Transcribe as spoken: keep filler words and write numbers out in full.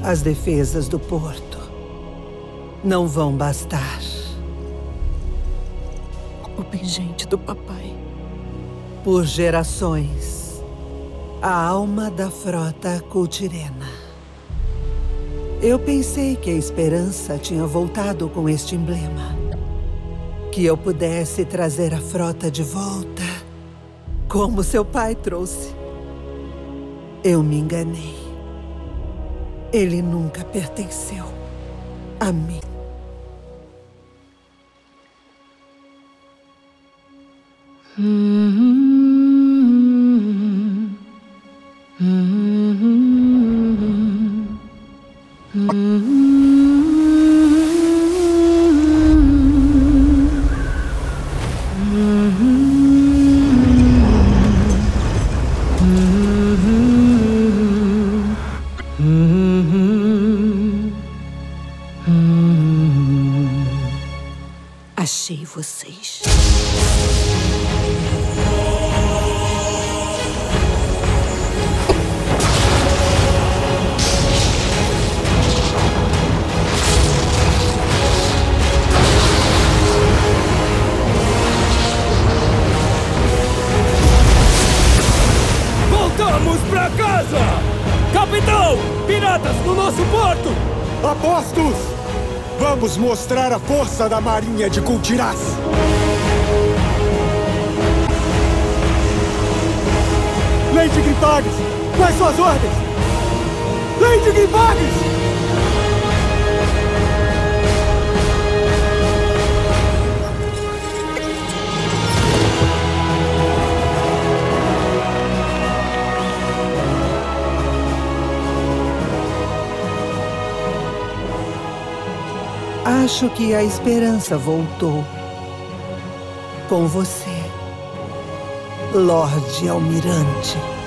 As defesas do porto não vão bastar. O pingente do papai. Por gerações, a alma da frota cultirena. Eu pensei que a esperança tinha voltado com este emblema. Que eu pudesse trazer a frota de volta, como seu pai trouxe. Eu me enganei. Ele nunca pertenceu a mim. Achei vocês. Voltamos pra casa! Capitão! Piratas no nosso porto! Apostos! Vamos mostrar a força da marinha de Kultiras! Lady Gripages! Quais suas ordens? Lady Gripages! Acho que a esperança voltou. Com você, Lorde Almirante.